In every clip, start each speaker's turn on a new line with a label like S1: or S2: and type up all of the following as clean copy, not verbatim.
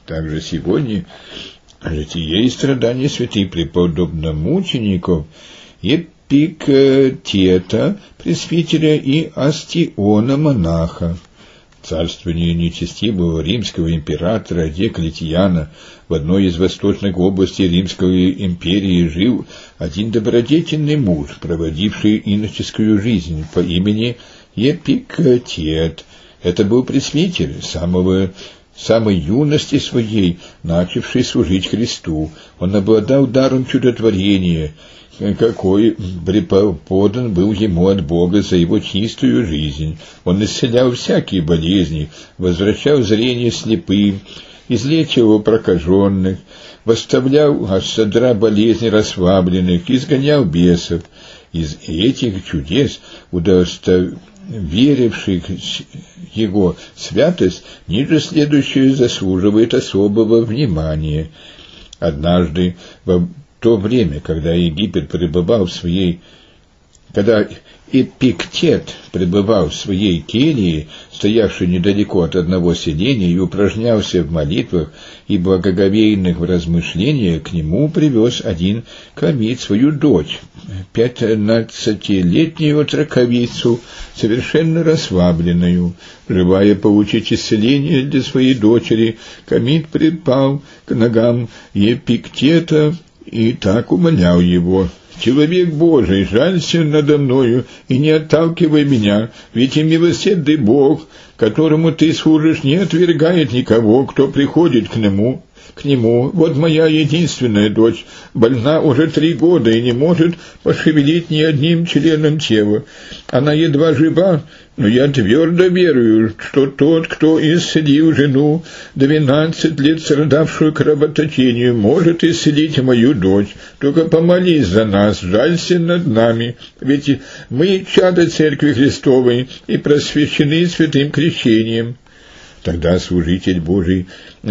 S1: Также сегодня житие и страдания святых преподобномучеников Епиктета, пресвитера, и Астиона, монаха. В царствовании нечестивого римского императора Диоклетиана в одной из восточных областей Римской империи жил один добродетельный муж, проводивший иноческую жизнь по имени Епиктет. Это был пресвитер, самой юности своей, начавший служить Христу. Он обладал даром чудотворения, какой преподан был ему от Бога за его чистую жизнь. Он исцелял всякие болезни, возвращал зрение слепым, излечивал прокаженных, восставлял от содра болезни расслабленных, изгонял бесов. Из этих чудес, удостоверивших его святость, ниже следующее заслуживает особого внимания. Однажды, в то время, когда Эпиктет пребывал в своей келье, стоявшей недалеко от одного селения, и упражнялся в молитвах и благоговейных размышлениях, к нему привез один комит свою дочь, 15-летнюю отроковицу, совершенно расслабленную. Желая получить исцеление для своей дочери, комит припал к ногам Епиктета и так умолял его: «Человек Божий, жалься надо мною и не отталкивай меня, ведь и милосердный Бог, которому ты служишь, не отвергает никого, кто приходит к нему. Вот моя единственная дочь больна уже 3 года и не может пошевелить ни одним членом тела. Она едва жива, но я твердо верую, что тот, кто исцелил жену, 12 лет страдавшую кровоточением, может исцелить мою дочь. Только помолись за нас, жалься над нами, ведь мы чада Церкви Христовой и просвящены святым крещением». Тогда служитель Божий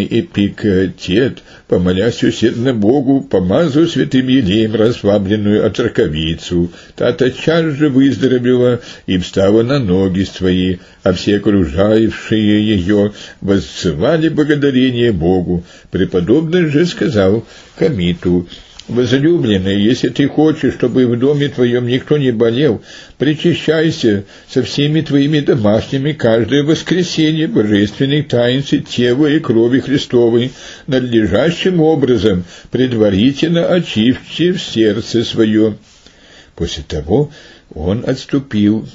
S1: Эпиктет, помолясь усердно Богу, помазал святым елеем расслабленную отроковицу. Та тотчас же выздоровела и встала на ноги свои, а все окружавшие ее воссылали благодарение Богу. Преподобный же сказал комиту: «Возлюбленный, если ты хочешь, чтобы в доме твоем никто не болел, причащайся со всеми твоими домашними каждое воскресенье божественных таинств тела и крови Христовой, надлежащим образом, предварительно очистив сердце свое». После того он отпустил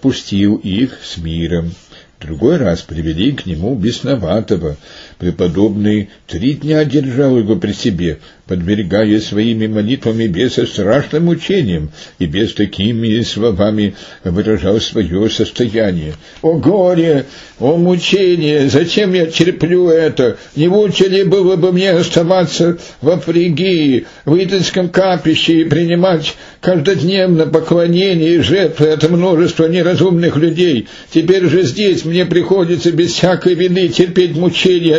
S1: их с миром. В другой раз привели к нему бесноватого. Преподобный 3 дня держал его при себе, подвергая своими молитвами беса страшным мучениям, и бес такими словами выражал свое состояние: «О горе! О мучение! Зачем я терплю это? Не лучше ли было бы мне оставаться во Фригии, в Идольском капище, и принимать каждодневно поклонение и жертвы от множества неразумных людей? Теперь же здесь мне приходится без всякой вины терпеть мучения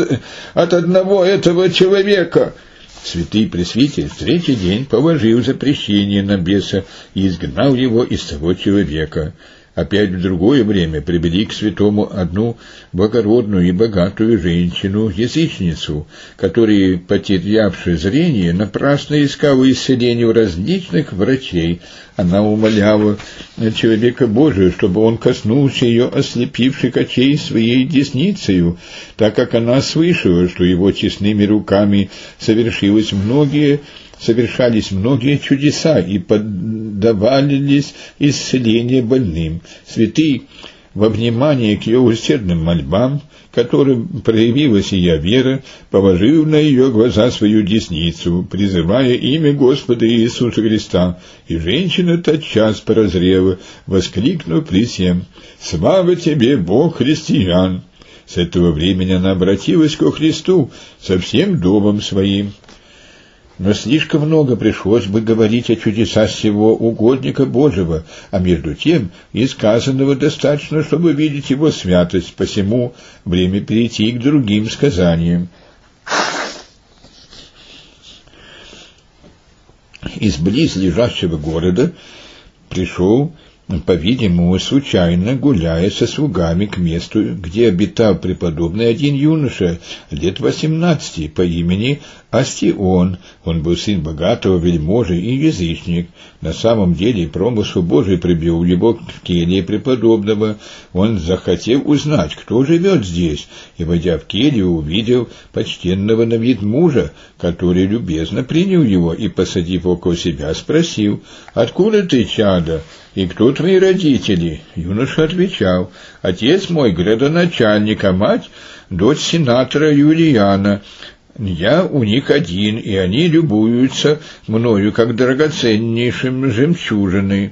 S1: от одного этого человека». Святый пресвитер в 3-й день положил запрещение на беса и изгнал его из того человека. Опять в другое время привели к святому одну благородную и богатую женщину, язычницу, которая, потерявшая зрение, напрасно искала исцеления у различных врачей. Она умоляла человека Божия, чтобы он коснулся ее ослепивших очей своей десницею, так как она слышала, что его честными руками совершались многие чудеса и поддавались исцеления больным. Святый, во внимание к ее усердным мольбам, которым проявилась ее вера, положил на ее глаза свою десницу, призывая имя Господа Иисуса Христа, и женщина тотчас прозрела, воскликнув при всем: «Слава тебе, Бог христиан!» С этого времени она обратилась ко Христу со всем домом своим. Но слишком много пришлось бы говорить о чудесах сего угодника Божьего, а между тем и сказанного достаточно, чтобы видеть его святость, посему время перейти к другим сказаниям. Из близлежащего города пришел по-видимому, случайно гуляя со слугами к месту, где обитал преподобный один юноша, лет 18, по имени Астион. Он был сын богатого вельможи и язычник. На самом деле промысл Божий привел его в келье преподобного. Он захотел узнать, кто живет здесь, и, войдя в келью, увидел почтенного на вид мужа, который любезно принял его и, посадив около себя, спросил: «Откуда ты, чадо, и кто твои родители?» Юноша отвечал: «Отец мой градоначальник, а мать — дочь сенатора Юлиана. Я у них один, и они любуются мною, как драгоценнейшим жемчужиной».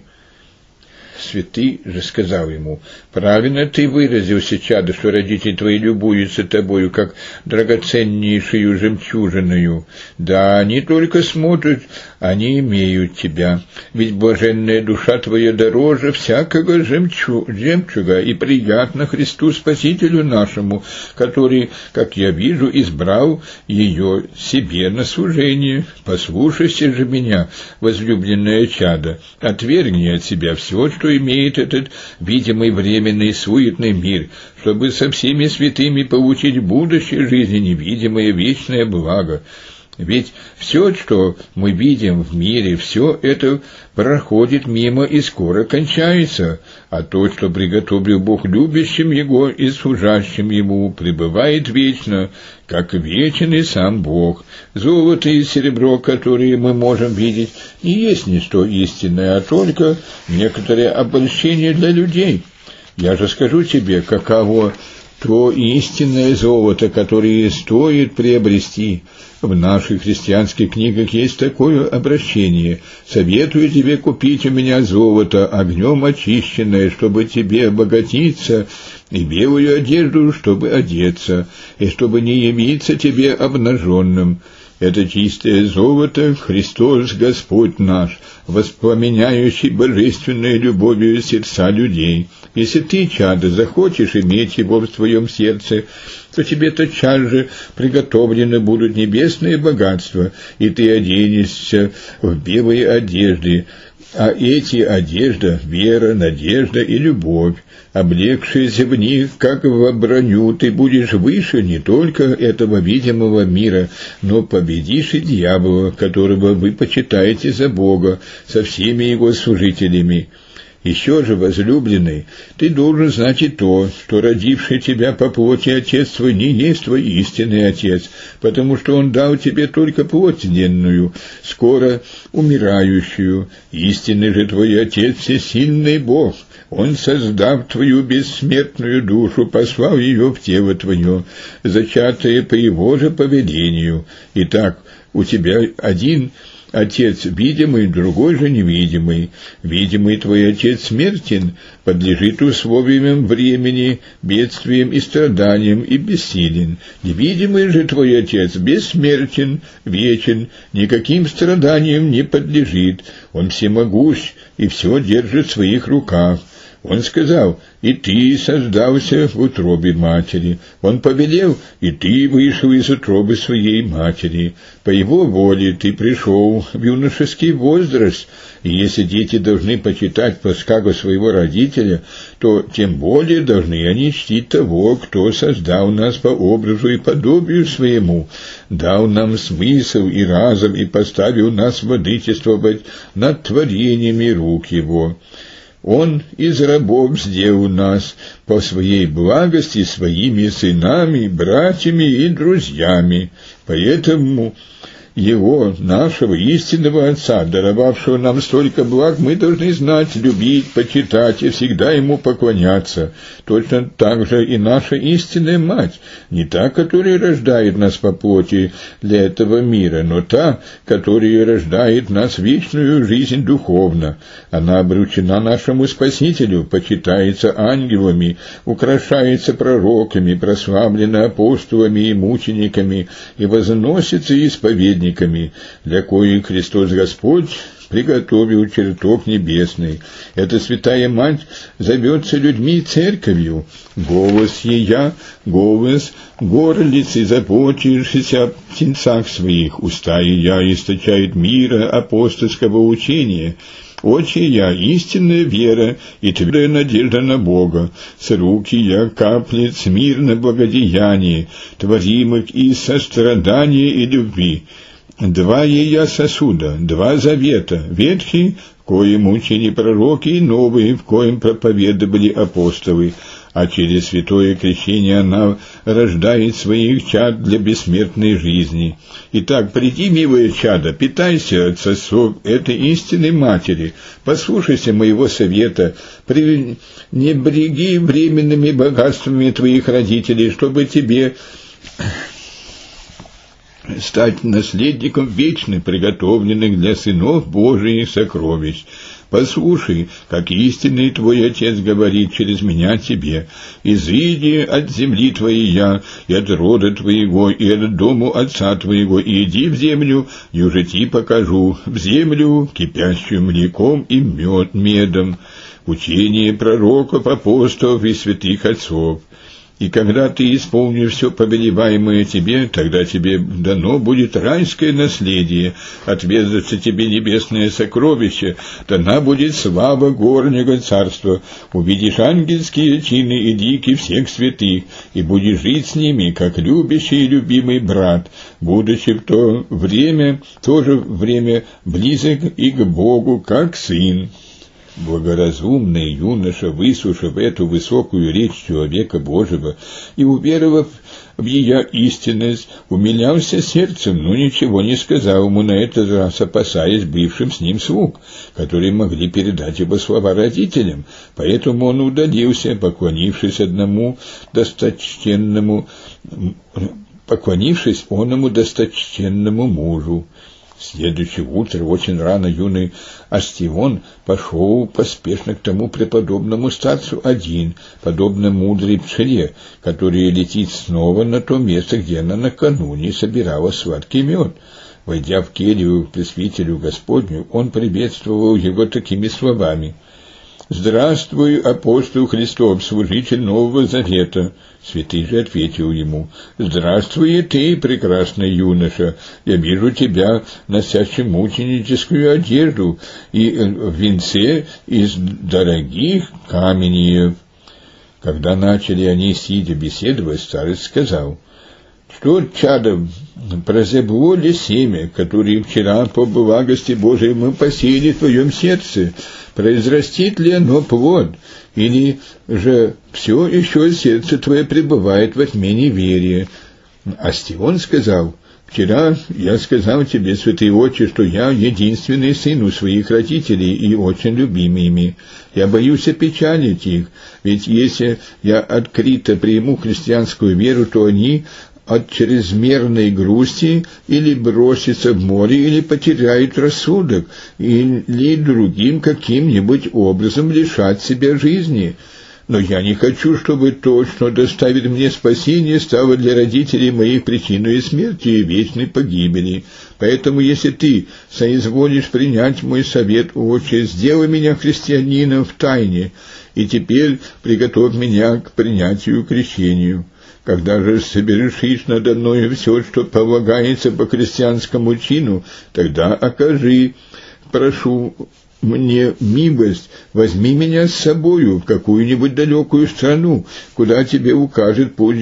S1: Святый же сказал ему: «Правильно ты выразился, чадо, что родители твои любуются тобою, как драгоценнейшую жемчужиною. Да, они только смотрят, они имеют тебя. Ведь блаженная душа твоя дороже всякого жемчуга и приятна Христу Спасителю нашему, который, как я вижу, избрал ее себе на служение. Послушайся же меня, возлюбленное чадо, отвергни от себя все, что имеет этот видимый временный суетный мир, чтобы со всеми святыми получить в будущей жизни невидимое вечное благо. Ведь все, что мы видим в мире, все это проходит мимо и скоро кончается, а то, что приготовил Бог любящим Его и служащим Ему, пребывает вечно, как вечен и сам Бог. Золото и серебро, которые мы можем видеть, не есть ничто истинное, а только некоторое обольщение для людей. Я же скажу тебе, каково то истинное золото, которое стоит приобрести. В наших христианских книгах есть такое обращение: «Советую тебе купить у меня золото, огнем очищенное, чтобы тебе обогатиться, и белую одежду, чтобы одеться, и чтобы не явиться тебе обнаженным». Это чистое золото — Христос Господь наш, воспламеняющий божественной любовью сердца людей. Если ты, чадо, захочешь иметь его в своем сердце, то тебе тотчас же приготовлены будут небесные богатства, и ты оденешься в белые одежды. А эти одежда — вера, надежда и любовь. Облегшись в них, как в броню, ты будешь выше не только этого видимого мира, но победишь и дьявола, которого вы почитаете за Бога, со всеми его служителями. Еще же, возлюбленный, ты должен знать и то, что родивший тебя по плоти Отец твой не есть твой истинный Отец, потому что Он дал тебе только плоть тленную, скоро умирающую. Истинный же твой Отец — всесильный Бог. Он, создав твою бессмертную душу, послал ее в тело твое, зачатое по Его же повелению. Итак, у тебя один Отец видимый, другой же невидимый. Видимый твой Отец смертен, подлежит условиям времени, бедствиям и страданиям и бессилен. Невидимый же твой Отец бессмертен, вечен, никаким страданиям не подлежит. Он всемогущ и все держит в своих руках. Он сказал: «И ты создался в утробе матери». Он повелел: «И ты вышел из утробы своей матери». По его воле ты пришел в юношеский возраст, и если дети должны почитать подсказку своего родителя, то тем более должны они чтить того, кто создал нас по образу и подобию своему, дал нам смысл и разум и поставил нас владычествовать над творениями рук его. Он из рабов сделал нас по своей благости своими сынами, братьями и друзьями. Поэтому Его, нашего истинного Отца, даровавшего нам столько благ, мы должны знать, любить, почитать и всегда Ему поклоняться. Точно так же и наша истинная Мать, не та, которая рождает нас по плоти для этого мира, но та, которая рождает нас в вечную жизнь духовно. Она обручена нашему Спасителю, почитается ангелами, украшается пророками, прославлена апостолами и мучениками и возносится исповедниками, для коих Христос Господь приготовил чертог небесный. Эта святая Мать зовется людьми церковью. Голос ея, голос горлицы, заботившийся о птенцах своих. Уста ея источают мира апостольского учения. очи я истинная вера и твердая надежда на Бога, с руки я каплиц мирно благодеяний, творимых из сострадания и любви. Два я сосуда, два завета, ветхий, в коем учили пророки, и новые, в коем проповедовали апостолы, а через святое крещение она рождает своих чад для бессмертной жизни. Итак, приди, милое чадо, питайся от сосов этой истинной матери, послушайся моего совета, не бреги временными богатствами твоих родителей, чтобы тебе стать наследником вечных, приготовленных для сынов Божиих сокровищ. Послушай, как истинный твой Отец говорит через меня тебе: «Изыди от земли твоей я, и от рода твоего, и от дому отца твоего, и иди в землю, и уже ти покажу, в землю, кипящую млеком и медом, учение пророков, апостолов и святых отцов». И когда ты исполнишь все повелеваемое тебе, тогда тебе дано будет райское наследие, отведаться тебе небесное сокровище, дана будет слава горнего царства, увидишь ангельские чины и лики всех святых, и будешь жить с ними, как любящий и любимый брат, будучи в то же время близок и к Богу, как сын. Благоразумный юноша, выслушав эту высокую речь человека Божьего и уверовав в ее истинность, умилялся сердцем, но ничего не сказал ему на этот раз, опасаясь бывшим с ним слуг, которые могли передать его слова родителям. Поэтому он удалился, поклонившись оному досточтенному мужу. Следующее утро, очень рано, юный Астион пошел поспешно к тому преподобному старцу один, подобно мудрой пчеле, которая летит снова на то место, где она накануне собирала сладкий мед. Войдя в келью к пресвитерю Господню, он приветствовал его такими словами: «Здравствуй, апостол Христов, служитель Нового Завета!» Святый же ответил ему: «Здравствуй и ты, прекрасный юноша! Я вижу тебя, носящим мученическую одежду и в венце из дорогих каменьев». Когда начали они, сидя, беседовать, старец сказал: «Что, чадо, прозебло ли семя, которое вчера по благости Божией мы посеяли в твоем сердце? Произрастит ли оно плод, или же все еще сердце твое пребывает во тьме неверия?» Астион сказал: «Вчера я сказал тебе, святые отче, что я единственный сын у своих родителей и очень любимый ими. Я боюсь опечалить их, ведь если я открыто приму христианскую веру, то они от чрезмерной грусти или бросятся в море, или потеряют рассудок, или другим каким-нибудь образом лишат себя жизни. Но я не хочу, чтобы то, что доставит мне спасение, стало для родителей моих причиной смерти и вечной погибели. Поэтому, если ты соизволишь принять мой совет, отче, сделай меня христианином в тайне, и теперь приготовь меня к принятию крещению. Когда же совершишь надо мною все, что полагается по христианскому чину, тогда окажи, прошу, мне милость, возьми меня с собою в какую-нибудь далекую страну, куда тебе укажет путь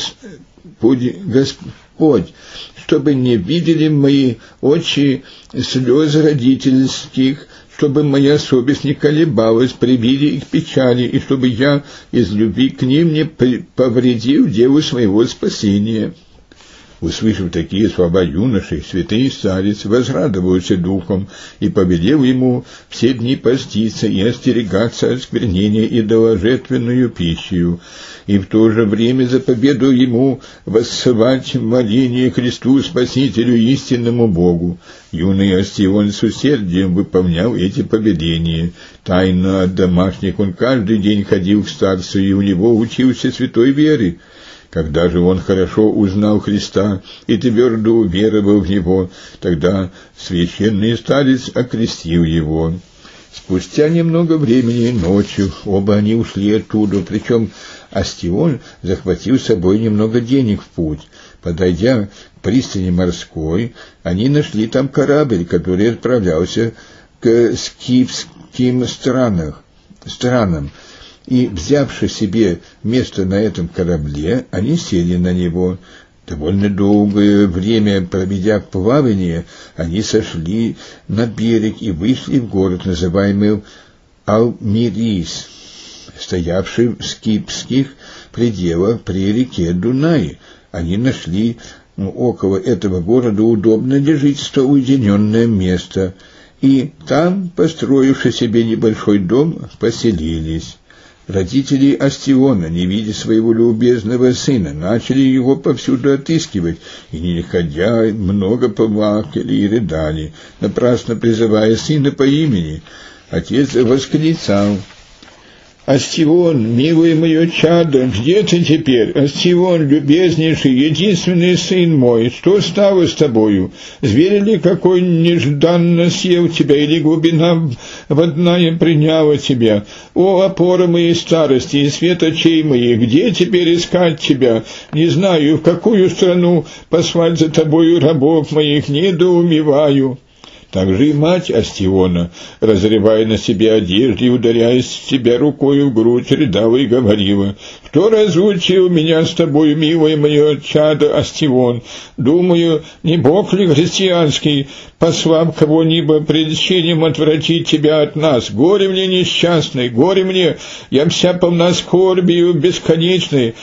S1: Господь, чтобы не видели мои очи слез родительских, чтобы моя совесть не колебалась при виде их печали, и чтобы я из любви к ним не повредил делу своего спасения». Услышав такие слова юноши, святый старец возрадовался духом и повелел ему все дни поститься и остерегаться от сквернения идоложертвенную пищею, и в то же время заповедуя ему воссылать моление Христу Спасителю истинному Богу. Юный Астион с усердием выполнял эти повеления. Тайно от домашних он каждый день ходил к старцу, и у него учился святой вере. Когда же он хорошо узнал Христа и твердо уверовал в Него, тогда священный старец окрестил его. Спустя немного времени, ночью, оба они ушли оттуда, причем Астион захватил с собой немного денег в путь. Подойдя к пристани морской, они нашли там корабль, который отправлялся к скифским странам, и, взявши себе место на этом корабле, они сели на него. Довольно долгое время, проведя плавание, они сошли на берег и вышли в город, называемый Алмирис, стоявший в скифских пределах при реке Дунай. Они нашли около этого города удобное для жительства уединенное место, и там, построивши себе небольшой дом, поселились. Родители Астиона, не видя своего любезного сына, начали его повсюду отыскивать, и, не находя, много плакали и рыдали, напрасно призывая сына по имени. Отец восклицал: «Астион, милое мое чадо, где ты теперь? Астион, любезнейший, единственный сын мой, что стало с тобою? Зверь ли какой нежданно съел тебя, или глубина водная приняла тебя? О, опора моей старости и свет очей моих, где теперь искать тебя? Не знаю, в какую страну послать за тобою рабов моих, недоумеваю». Также и мать Астиона, разрывая на себе одежду и ударяясь в себя рукою в грудь, рыдала и говорила: «Кто разлучил меня с тобою, милое мое чадо Астион? Думаю, не Бог ли христианский послал кого-нибудь пред тщением отвратить тебя от нас? Горе мне несчастный, горе мне, я вся полна скорбию бесконечной,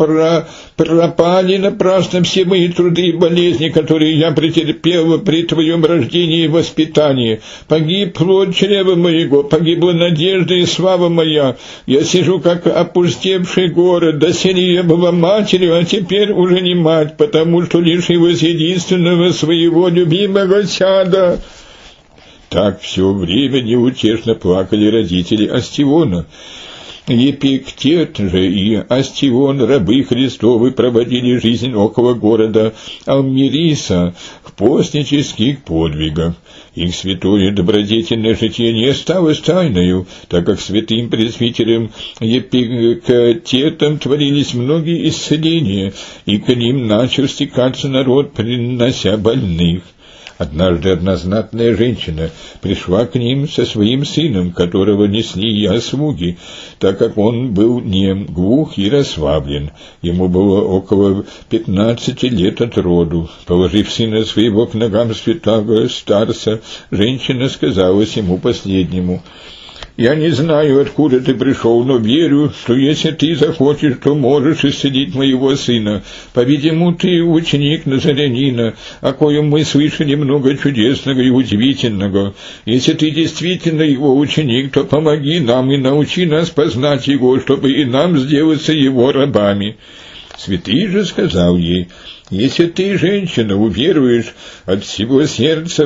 S1: пропали напрасно все мои труды и болезни, которые я претерпела при твоем рождении и воспитании. Погиб плод чрева моего, погибла надежда и слава моя. Я сижу, как опустевший город, доселе я была матерью, а теперь уже не мать, потому что лишилась единственного своего любимого чада». Так все время неутешно плакали родители Астиона. Епиктет же и Астион, рабы Христовы, проводили жизнь около города Алмириса в постнических подвигах. Их святое добродетельное житие не осталось тайною, так как святым пресвитером Епиктетом творились многие исцеления, и к ним начал стекаться народ, принося больных. Однажды одна знатная женщина пришла к ним со своим сыном, которого несли слуги, так как он был нем, глух и расслаблен. Ему было около 15 лет от роду. Положив сына своего к ногам святого старца, женщина сказала ему последнему: «Я не знаю, откуда ты пришел, но верю, что если ты захочешь, то можешь исцелить моего сына. По-видимому, ты ученик Назарянина, о коем мы слышали много чудесного и удивительного. Если ты действительно его ученик, то помоги нам и научи нас познать его, чтобы и нам сделаться его рабами». Святый же сказал ей: «Если ты, женщина, уверуешь от всего сердца,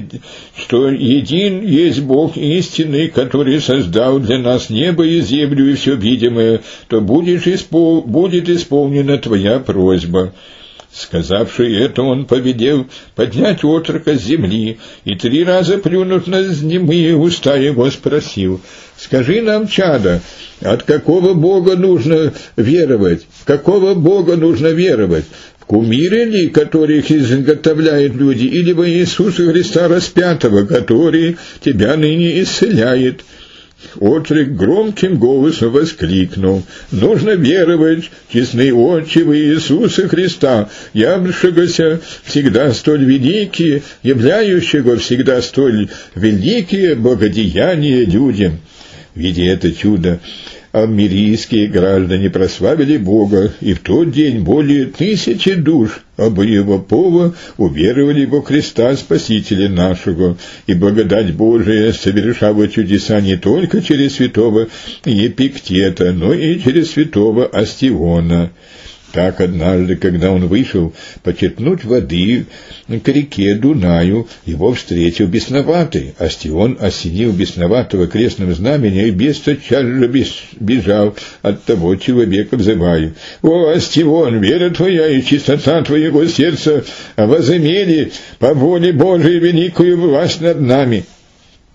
S1: что един есть Бог истинный, который создал для нас небо и землю и все видимое, то будет исполнена твоя просьба». Сказавши это, он повелел поднять отрока с земли, и 3 раза плюнув на немые уста его, спросил: «Скажи нам, чадо, от какого Бога нужно веровать? В какого Бога нужно веровать? В кумиры ли, которых изготовляют люди, или во Иисуса Христа распятого, который тебя ныне исцеляет?» Отрок громким голосом воскликнул: «Нужно веровать, честный Отче, в Иисуса Христа, явившегося всегда столь великие, являющего всегда столь великие благодеяния людям». Видя это чудо, алмирийские граждане прославили Бога, и в тот день более 1000 душ обоего пола уверовали во Христа Спасителя нашего, и благодать Божия совершала чудеса не только через святого Епиктета, но и через святого Астиона. Так однажды, когда он вышел почерпнуть воды к реке Дунаю, его встретил бесноватый. Астион осенил бесноватого крестным знаменем, и бес тотчас же бежал от того человека, взывая: «О, Астион, вера твоя и чистота твоего сердца возымели по воле Божией великую власть над нами».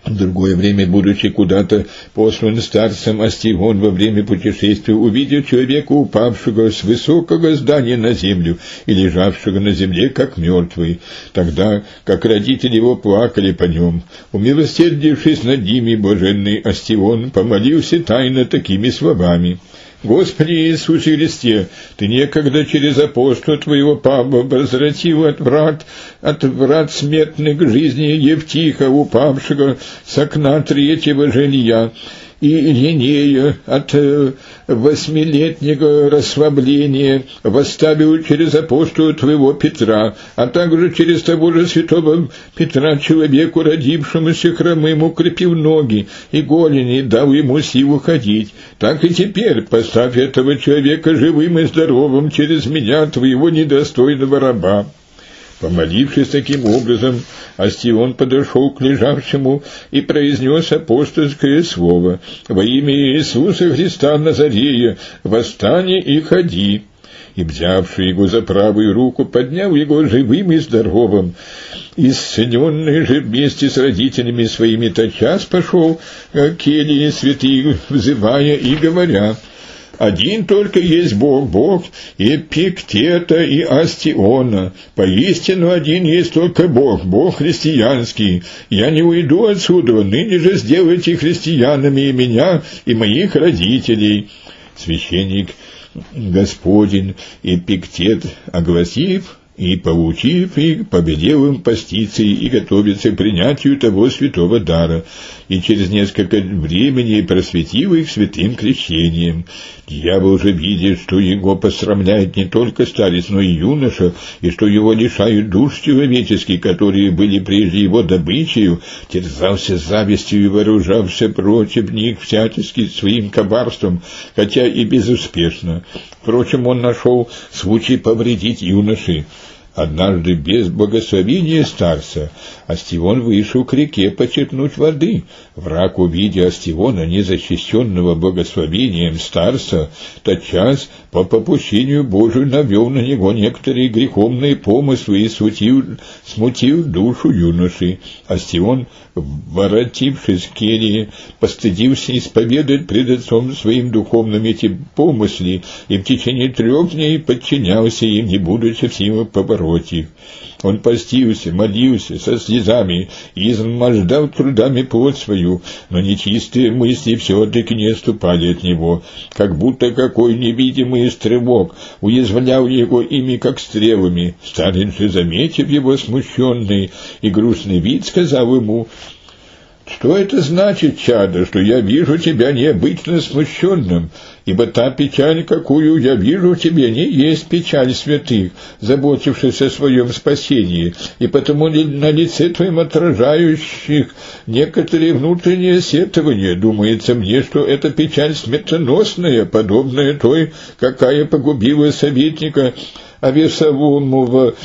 S1: В другое время, будучи куда-то послан старцем Астион во время путешествия, увидев человека, упавшего с высокого здания на землю и лежавшего на земле, как мертвый, тогда, как родители его плакали по нем, умилосердившись над ними, блаженный Астион помолился тайно такими словами: «Господи Иисусе Христе, Ты некогда через апостола Твоего Павла возвратил от врат смертных к жизни Евтиха, упавшего с окна третьего жилья, и Енея от 8-летнего расслабления восставил через апостола Твоего Петра, а также через того же святого Петра человеку, родившемуся хромым, укрепил ноги и голени, дал ему силу ходить. Так и теперь поставь этого человека живым и здоровым через меня, Твоего недостойного раба». Помолившись таким образом, Астион подошел к лежавшему и произнес апостольское слово: «Во имя Иисуса Христа Назарея, восстань и ходи». И, взявший его за правую руку, поднял его живым и здоровым. Исцеленный же вместе с родителями своими тотчас пошел к келье святых, взывая и говоря: «Один только есть Бог, Бог Эпиктета и Астиона. Поистину один есть только Бог, Бог христианский. Я не уйду отсюда, ныне же сделайте христианами и меня, и моих родителей». Священник Господень Эпиктет, огласив и, поучив их, повелел им поститься и готовиться к принятию того святого дара, и через несколько времени просветил их святым крещением. Дьявол же, видя, что его посрамляет не только старец, но и юноша, и что его лишают душ человеческих, которые были прежде его добычею, терзался завистью и вооружался против них всячески своим коварством, хотя и безуспешно. Впрочем, он нашел случай повредить юноши. Однажды без благословения старца Астион вышел к реке почерпнуть воды. Враг, увидя Астиона, незащищенного благословением старца, тотчас по попущению Божию навел на него некоторые греховные помыслы и смутил душу юноши. Астион, воротившись к келье, постыдился исповедать пред отцом своим духовным эти помысли, и в течение 3 дней подчинялся им, не будучи в силах побороть их. Он постился, молился со слезами и измождал трудами плоть свою, но нечистые мысли все-таки не отступали от него, как будто какой невидимый стрелок уязвлял его ими, как стрелами. Старец же, заметив его смущенный и грустный вид, сказал ему: «Что это значит, чадо, что я вижу тебя необычно смущенным? Ибо та печаль, какую я вижу в тебе, не есть печаль святых, заботившихся о своем спасении, и потому на лице твоем отражающих некоторые внутренние сетования. Думается мне, что эта печаль смертоносная, подобная той, какая погубила советника Авесоломова,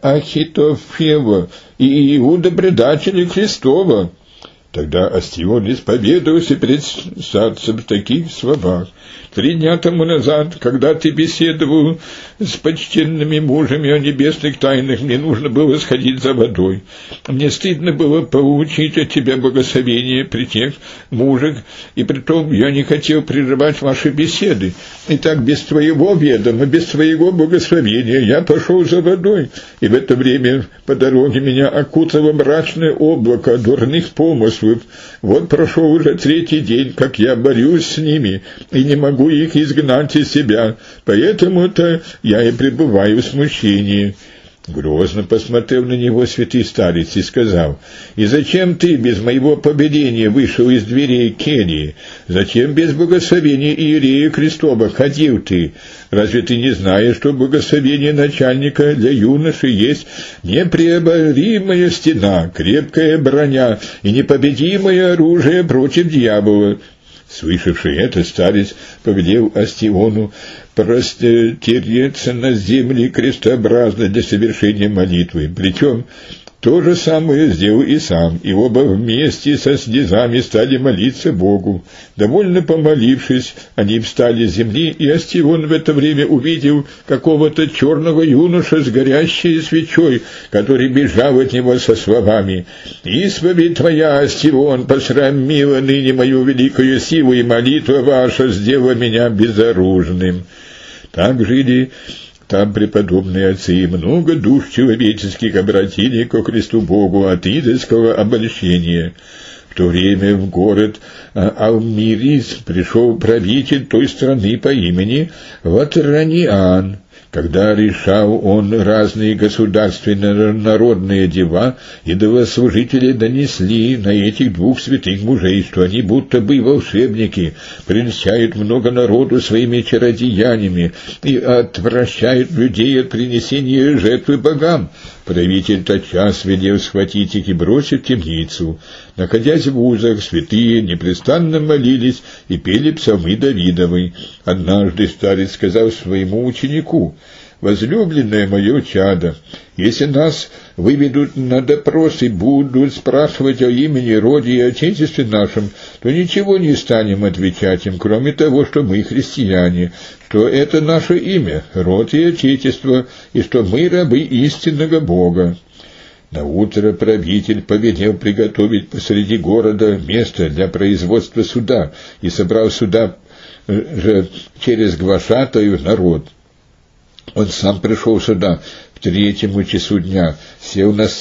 S1: Ахитофела и Иуда предателя Христова». Тогда Астион исповедовался пред старцем в таких словах: «3 дня тому назад, когда ты беседовал с почтенными мужами о небесных тайнах, мне нужно было сходить за водой. Мне стыдно было получить от тебя благословение при тех мужах, и притом я не хотел прерывать ваши беседы. Итак, без твоего ведома, без твоего благословения я пошел за водой, и в это время по дороге меня окутало мрачное облако дурных помыслов. Вот прошел уже 3-й день, как я борюсь с ними, и не могу их изгнать из себя, поэтому-то я и пребываю в смущении». Грозно посмотрел на него святый старец и сказал: «И зачем ты без моего повеления вышел из дверей кельи? Зачем без благословения иерея Христова ходил ты? Разве ты не знаешь, что благословение начальника для юноши есть непреоборимая стена, крепкая броня и непобедимое оружие против дьявола?» Слышавший это, старец повелел Астиону простереться на земле крестообразно для совершения молитвы. Причем То же самое сделал и сам, и оба вместе со слезами стали молиться Богу. Довольно помолившись, они встали с земли, и Астион в это время увидел какого-то черного юноша с горящей свечой, который бежал от него со словами: «Исповедь твоя, Астион, посрамила ныне мою великую силу, и молитва ваша сделала меня безоружным». Так жили там преподобные отцы, и много душ человеческих обратили ко Христу Богу от идольского обольщения. В то время в город Алмирис пришел правитель той страны по имени Ватраниан. Когда решал он разные государственные народные дела, идолослужители донесли на этих двух святых мужей, что они будто бы волшебники, прельщают много народу своими чародеяниями и отвращают людей от принесения жертвы богам. Правитель тотчас велел схватить их и бросить в темницу. Находясь в узах, святые непрестанно молились и пели псалмы Давидовы. Однажды старец сказал своему ученику: «Возлюбленное мое чадо, если нас выведут на допрос и будут спрашивать о имени, роде и отечестве нашем, то ничего не станем отвечать им, кроме того, что мы христиане, что это наше имя, род и отечество, и что мы рабы истинного Бога». Наутро правитель повелел приготовить посреди города место для производства суда и собрал сюда же через глашатаю народ. Он сам пришел сюда в 3 часу дня, сел на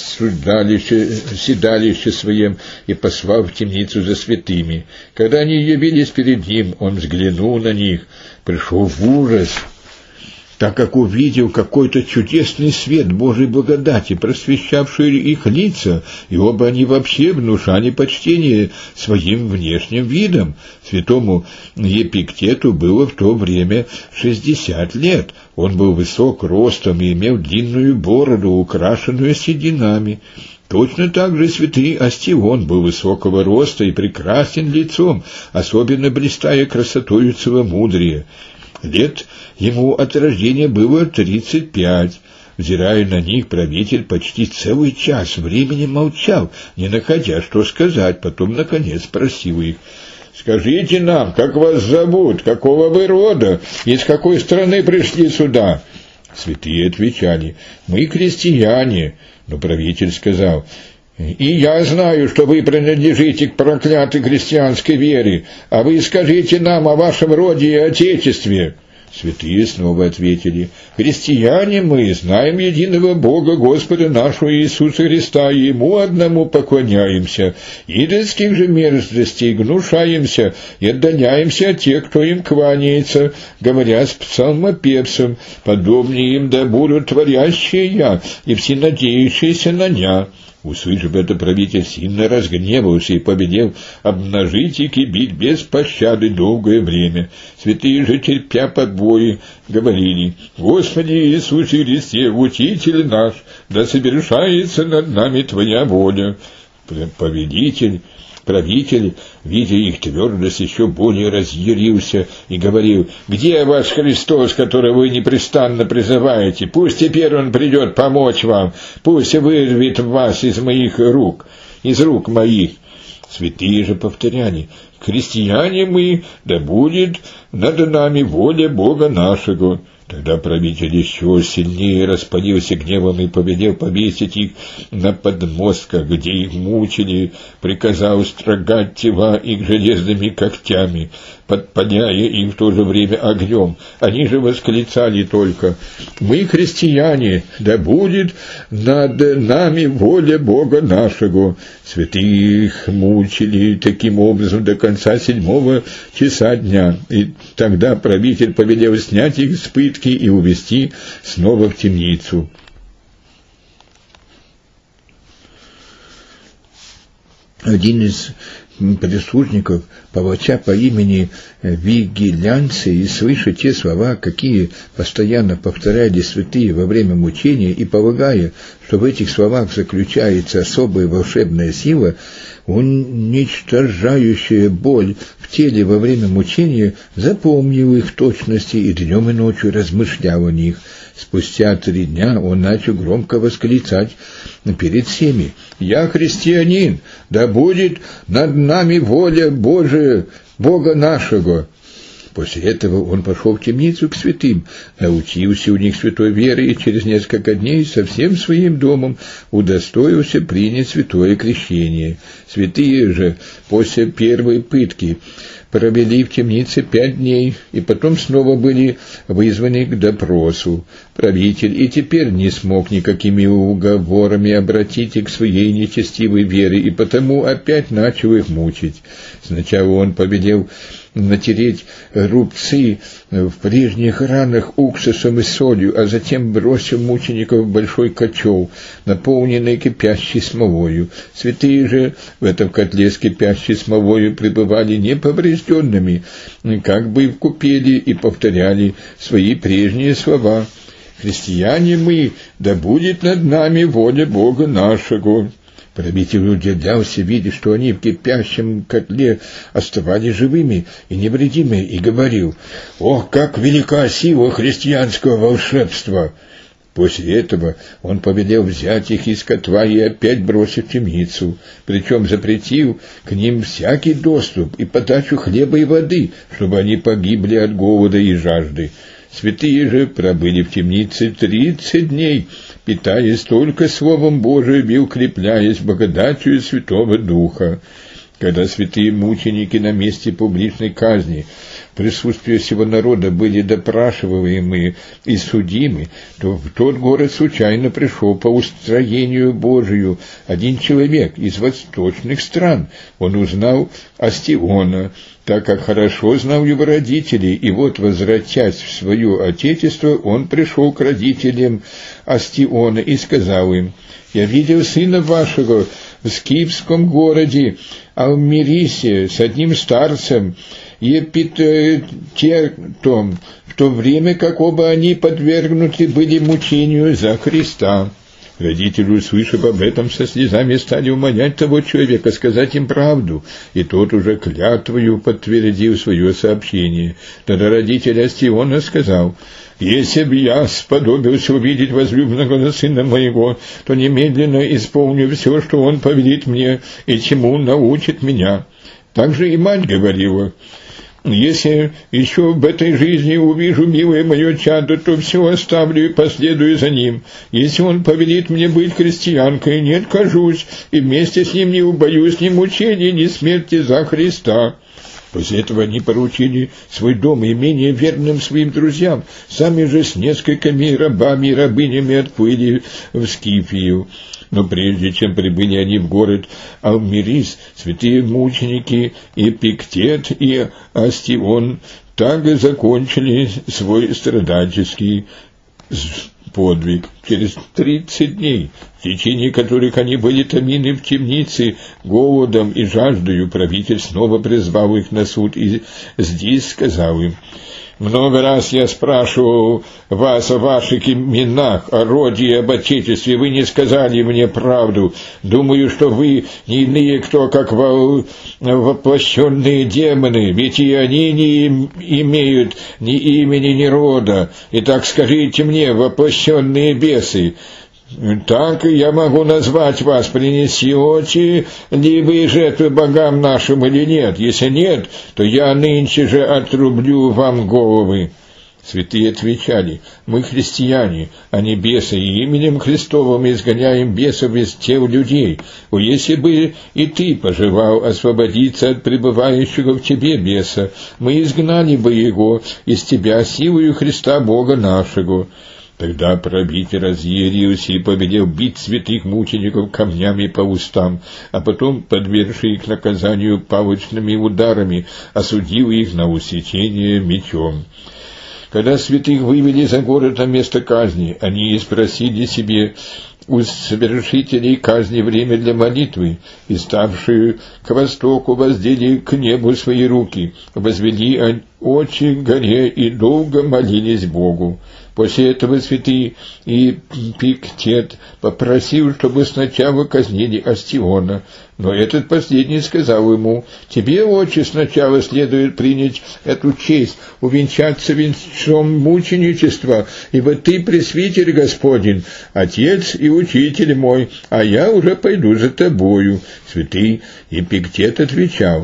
S1: седалище своем и послал в темницу за святыми. Когда они явились перед ним, он взглянул на них, пришел в ужас, так как увидел какой-то чудесный свет Божьей благодати, просвещавший их лица, и оба они вообще внушали почтение своим внешним видом. Святому Епиктету было в то время 60 лет. Он был высок ростом и имел длинную бороду, украшенную сединами. Точно так же святый Астион был высокого роста и прекрасен лицом, особенно блистая красотою целомудрия. Лет ему от рождения было 35. Взирая на них, правитель почти целый час времени молчал, не находя, что сказать. Потом, наконец, спросил их: «Скажите нам, как вас зовут, какого вы рода, из какой страны пришли сюда?» Святые отвечали: «Мы крестьяне». Но правитель сказал: «И я знаю, что вы принадлежите к проклятой христианской вере, а вы скажите нам о вашем роде и отечестве». Святые снова ответили: «Христиане мы, знаем единого Бога, Господа нашего Иисуса Христа, и Ему одному поклоняемся, идольских же мерзостей гнушаемся и отдаляемся от тех, кто им кланяется, говоря с псалмопевцем: подобнее им да будут творящие я и все надеющиеся на ня». Услышав это, правитель сильно разгневался и повелел обнажить их и бить без пощады долгое время. Святые же, терпя побои, говорили: «Господи Иисусе Христе, Учитель наш, да совершается над нами Твоя воля». Правитель, видя их твердость, еще более разъярился и говорил: «Где ваш Христос, которого вы непрестанно призываете? Пусть теперь Он придет помочь вам, пусть вырвет вас из рук моих». Святые же повторяли: «Христиане мы, да будет над нами воля Бога нашего». Тогда правитель еще сильнее распалился гневом и повелел повесить их на подмостках, где их мучили, приказал строгать тела их железными когтями, подпаляя их в то же время огнем. Они же восклицали только: «Мы христиане, да будет над нами воля Бога нашего». Святые их мучили таким образом до конца 7 часа дня, и тогда правитель повелел снять их с пытки и увести снова в темницу. Один из прислужников, палача по имени Вигилянций, и слыша те слова, какие постоянно повторяли святые во время мучения, и полагая, что в этих словах заключается особая волшебная сила, уничтожающая боль в теле во время мучения, запомнил их точности и днем и ночью размышлял о них. Спустя 3 дня он начал громко восклицать перед всеми: «Я христианин, да будет над нами воля Божия, Бога нашего». После этого он пошел в темницу к святым, научился у них святой веры и через несколько дней со всем своим домом удостоился принять святое крещение. Святые же после первой пытки провели в темнице 5 дней, и потом снова были вызваны к допросу. Правитель и теперь не смог никакими уговорами обратить их к своей нечестивой вере, и потому опять начал их мучить. Сначала он повелел натереть рубцы в прежних ранах уксусом и солью, а затем бросил мучеников в большой котел, наполненный кипящей смолою. Святые же в этом котле с кипящей смолою пребывали неповрежденными, как бы в купели, и повторяли свои прежние слова: «Христиане мы, да будет над нами воля Бога нашего». Правитель удивлялся, видя, что они в кипящем котле оставались живыми и невредимыми, и говорил: «Ох, как велика сила христианского волшебства!» После этого он повелел взять их из котла и опять бросить в темницу, причем запретил к ним всякий доступ и подачу хлеба и воды, чтобы они погибли от голода и жажды. Святые же пробыли в темнице 30 дней, питаясь только Словом Божиим и укрепляясь благодатью Святого Духа. Когда святые мученики на месте публичной казни в присутствии всего народа были допрашиваемы и судимы, то в тот город случайно пришел по устроению Божию один человек из восточных стран. Он узнал Астиона, так как хорошо знал его родителей, и вот, возвратясь в свое отечество, он пришел к родителям Астиона и сказал им: «Я видел сына вашего в скифском городе Алмирисе с одним старцем, Епитетом, в то время как оба они подвергнуты были мучению за Христа». Родители, услышав об этом, со слезами стали умолять того человека сказать им правду, и тот уже клятвою подтвердил свое сообщение. Тогда родитель Астиона сказал: «Если бы я сподобился увидеть возлюбленного сына моего, то немедленно исполню все, что он повелит мне и чему научит меня». Также и мать говорила: «Если еще в этой жизни увижу милое мое чадо, то все оставлю и последую за ним. Если он повелит мне быть христианкой, не откажусь, и вместе с ним не убоюсь ни мучения, ни смерти за Христа». После этого они поручили свой дом и имение верным своим друзьям, сами же с несколькими рабами и рабынями отплыли в Скифию. Но прежде чем прибыли они в город Алмирис, святые мученики Эпиктет и Астион так и закончили свой страдальческий подвиг. Через 30 дней, в течение которых они были томимы в темнице голодом и жаждою, правитель снова призвал их на суд и здесь сказал им: «Много раз я спрашивал вас о ваших именах, о роде и об отечестве, вы не сказали мне правду. Думаю, что вы не иные кто, как воплощенные демоны, ведь и они не имеют ни имени, ни рода. Итак, скажите мне, воплощенные бесы, так я могу назвать вас, принесете ли вы жертвы богам нашим или нет? Если нет, то я нынче же отрублю вам головы». Святые отвечали: «Мы христиане, а не бесы, и именем Христовым изгоняем бесов из тел людей. Если бы и ты пожелал освободиться от пребывающего в тебе беса, мы изгнали бы его из тебя силою Христа Бога нашего». Тогда правитель разъярился и повелел бить святых мучеников камнями по устам, а потом, подвергший их наказанию палочными ударами, осудил их на усечение мечом. Когда святых вывели за город на место казни, они спросили себе у совершителей казни время для молитвы, и ставшие к востоку воздели к небу свои руки, возвели очи к горе и долго молились Богу. После этого святый Епиктет попросил, чтобы сначала казнили Астиона, но этот последний сказал ему: «Тебе, отче, сначала следует принять эту честь, увенчаться венцом мученичества, ибо ты пресвитер Господень, отец и учитель мой, а я уже пойду за тобою». Святый Епиктет отвечал: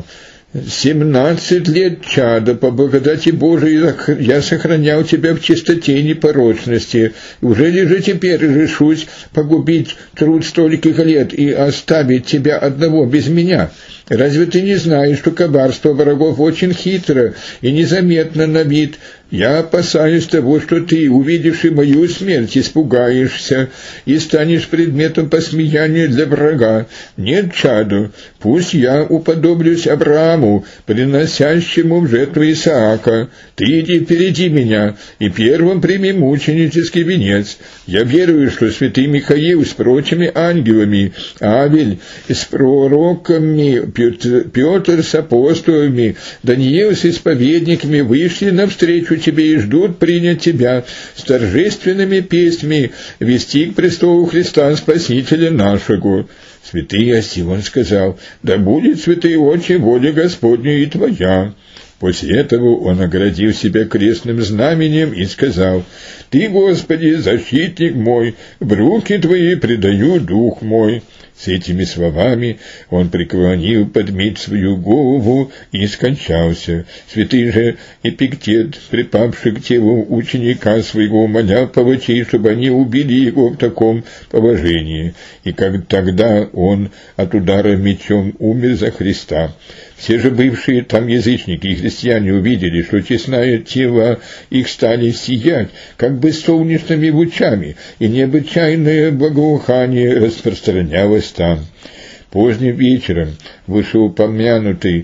S1: 17 лет, чада, по благодати Божией я сохранял тебя в чистоте и непорочности. Ужели же теперь решусь погубить труд стольких лет и оставить тебя одного без меня? Разве ты не знаешь, что коварство врагов очень хитро и незаметно на вид? Я опасаюсь того, что ты, увидевши мою смерть, испугаешься и станешь предметом посмеяния для врага. Нет, чаду, пусть я уподоблюсь Аврааму, приносящему в жертву Исаака. Ты иди впереди меня и первым прими мученический венец. Я верую, что святый Михаил с прочими ангелами, Авель с пророками, Петр с апостолами, Даниил с исповедниками вышли навстречу тебе и ждут принять тебя с торжественными песнями, вести к престолу Христа Спасителя нашего». Святый Астион сказал: «Да будет, святый отче, воля Господня и твоя». После этого он оградил себя крестным знаменем и сказал: «Ты, Господи, защитник мой, в руки Твои предаю дух мой». С этими словами он преклонил под меч свою голову и скончался. Святый же Эпиктет, припавший к телу ученика своего, умолял палачей, чтобы они убили его в таком положении. И тогда он от удара мечом умер за Христа. Все же бывшие там язычники и христиане увидели, что честное тело их стали сиять, как бы солнечными лучами, и необычайное благоухание распространялось там. Поздним вечером вышеупомянутый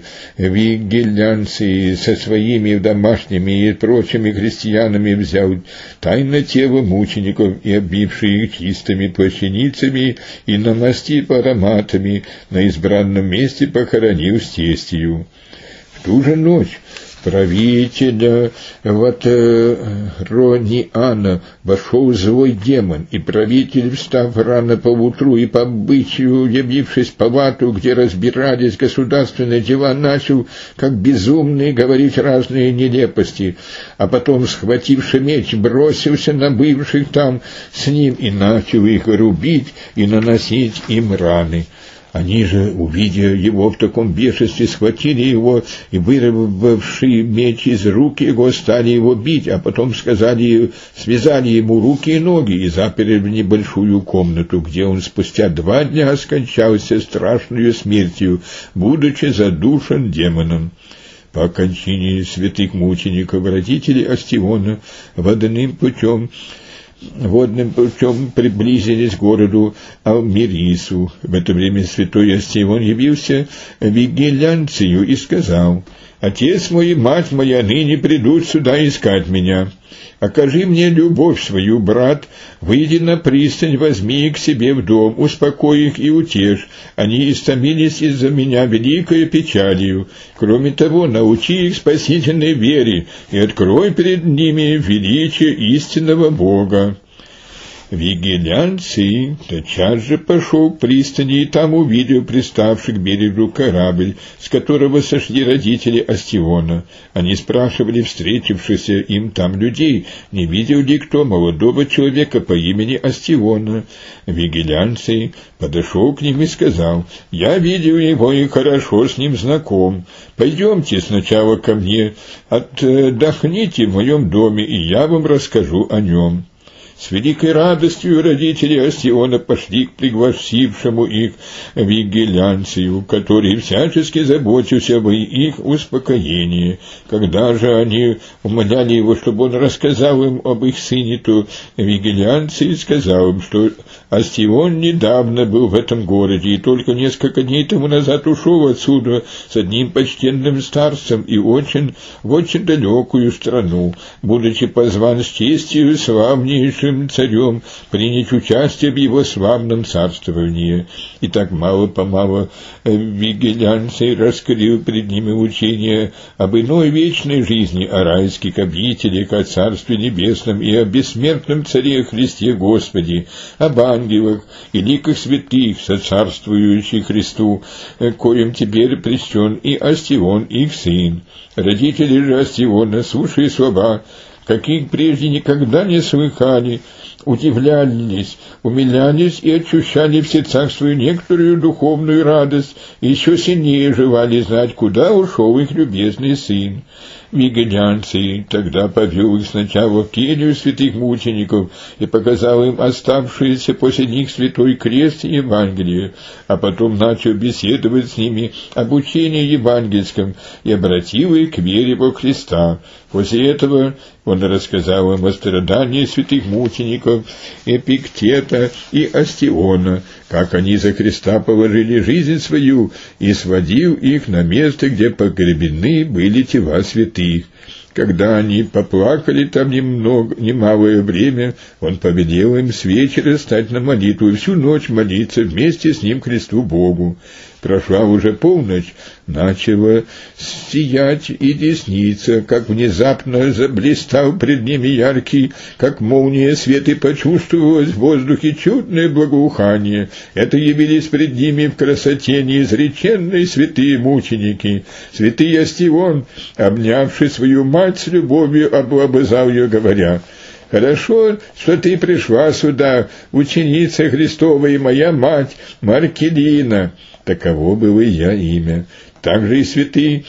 S1: Вигилянций со своими домашними и прочими христианами взял тайно тело мучеников и, обвивший их чистыми плащаницами и намастив ароматами, на избранном месте похоронил с честью. В ту же ночь правителя Ватрониана вошел злой демон, и правитель, встав рано поутру и по обычаю, явившись в палату, где разбирались государственные дела, начал, как безумный, говорить разные нелепости, а потом, схвативши меч, бросился на бывших там с ним и начал их рубить и наносить им раны. Они же, увидя его в таком бешенстве, схватили его и, вырвавши меч из рук его, стали его бить, а потом связали ему руки и ноги и заперли в небольшую комнату, где он спустя 2 дня скончался страшной смертью, будучи задушен демоном. По окончании святых мучеников родители Астиона водным путем приблизились к городу Алмирису. В это время святой Астион явился Вигилянцию и сказал: «Отец мой и мать моя ныне придут сюда искать меня. Окажи мне любовь свою, брат, выйди на пристань, возьми их к себе в дом, успокой их и утешь. Они истомились из-за меня великой печалью. Кроме того, научи их спасительной вере и открой перед ними величие истинного Бога». Вигилянций тотчас же пошел к пристани и там увидел приставший к берегу корабль, с которого сошли родители Астиона. Они спрашивали встретившихся им там людей, не видел ли кто молодого человека по имени Астиона. Вигилянций подошел к ним и сказал: «Я видел его и хорошо с ним знаком. Пойдемте сначала ко мне, отдохните в моем доме, и я вам расскажу о нем». С великой радостью родители Астиона пошли к пригласившему их Вигилянцию, который всячески заботился об их успокоении. Когда же они умоляли его, чтобы он рассказал им об их сыне, то Вигилянций сказал им, что Астион недавно был в этом городе и только несколько дней тому назад ушел отсюда с одним почтенным старцем и в очень далекую страну, будучи позван с честью славнейшей нашим царем, принять участие в его славном царствовании. И так мало-помалу вигелянций раскрыл пред ними учение об иной вечной жизни, о райских обителях, о Царстве Небесном и о бессмертном Царе Христе Господе, об ангелах и ликах святых, соцарствующих Христу, коим теперь прещен и Астион, их сын. Родители же Астиона, слушая слова, каких прежде никогда не слыхали, удивлялись, умилялись и ощущали в сердцах свою некоторую духовную радость, и еще сильнее желали знать, куда ушел их любезный сын. Вигелянцы тогда повел их сначала в келью святых мучеников и показал им оставшиеся после них святой крест и Евангелие, а потом начал беседовать с ними об учении евангельском и обратил их к вере во Христа. После этого он рассказал им о страдании святых мучеников Эпиктета и Астиона, как они за Христа положили жизнь свою, и сводил их на место, где погребены были тела святых. Когда они поплакали там немалое время, он повелел им с вечера стать на молитву и всю ночь молиться вместе с ним Христу Богу. Прошла уже полночь, начала сиять и десница, как внезапно заблистал пред ними яркий, как молния свет, и почувствовалось в воздухе чудное благоухание. Это явились пред ними в красоте неизреченной святые мученики. Святый Астион, обнявший свою мать с любовью, облобызал ее, говоря: «Хорошо, что ты пришла сюда, ученица Христова и моя мать Маркелина». Таково было ее имя. Также и святый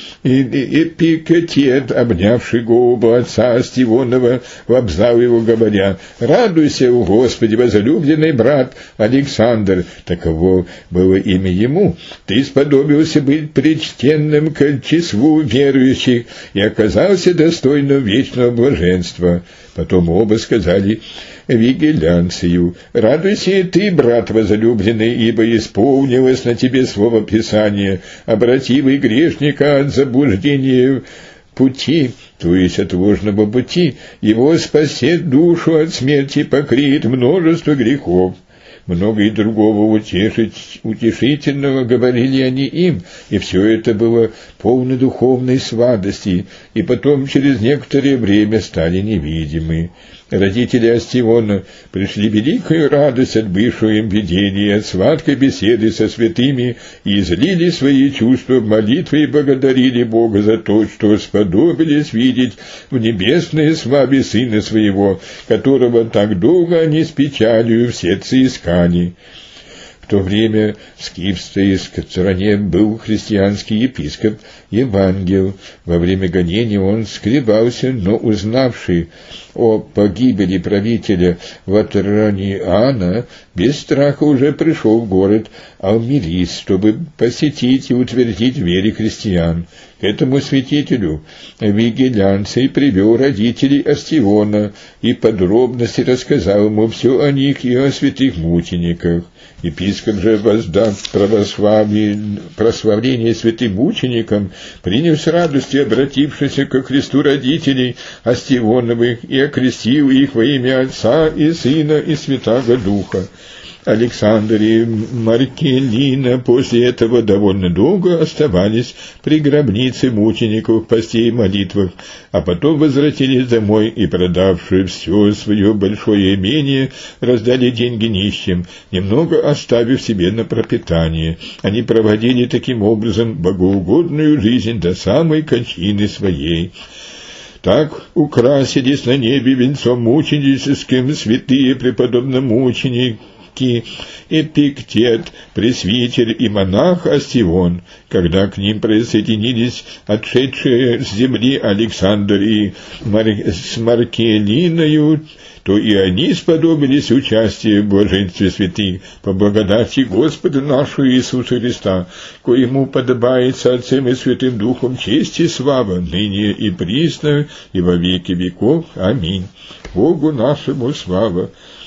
S1: Эпиктет, обнявший голову отца Астионова, лобзал его, говоря: «Радуйся, о Господи, возлюбленный брат Александр». Таково было имя ему. «Ты сподобился быть причтенным к числу верующих и оказался достойным вечного блаженства». Потом оба сказали Вигелянцию: «Радуйся и ты, брат возлюбленный, ибо исполнилось на тебе слово Писания, обративый грешника от заблуждения пути, то есть от ложного пути, его спасет душу от смерти, покрыет множество грехов». Много и другого утешительного говорили они им, и все это было полно духовной сладости, и потом через некоторое время стали невидимы. Родители Астиона пришли в великую радость от бывшего им видения, от сладкой беседы со святыми, и излили свои чувства в молитве и благодарили Бога за то, что сподобились видеть в небесной славе Сына Своего, которого так долго они с печалью в сердце искали. В то время в скифской стране был христианский епископ Евангел. Во время гонения он скребался, но, узнавший о погибели правителя Ватраниана, без страха уже пришел в город Алмирис, чтобы посетить и утвердить в вере христиан. К этому святителю вигелянций привел родителей Астиона и подробности рассказал ему все о них и о святых мучениках. Епископ же, воздав прославление святым мученикам, приняв с радостью обратившихся ко Христу родителей Астионовых и окрестил их во имя Отца и Сына и Святаго Духа. Александр и Маркелина после этого довольно долго оставались при гробнице мучеников в посте и молитвах, а потом возвратились домой и, продавшие все свое большое имение, раздали деньги нищим, немного оставив себе на пропитание. Они проводили таким образом богоугодную жизнь до самой кончины своей. Так украсились на небе венцом мученическим святые преподобномученики Эпиктет, пресвитер и монах Астион. Когда к ним присоединились отшедшие с земли Александр и с Маркелиною, то и они сподобились участия в блаженстве святых по благодати Господа нашего Иисуса Христа, коему подобает с Отцем и Святым Духом честь и слава, ныне и присно, и во веки веков. Аминь. Богу нашему слава.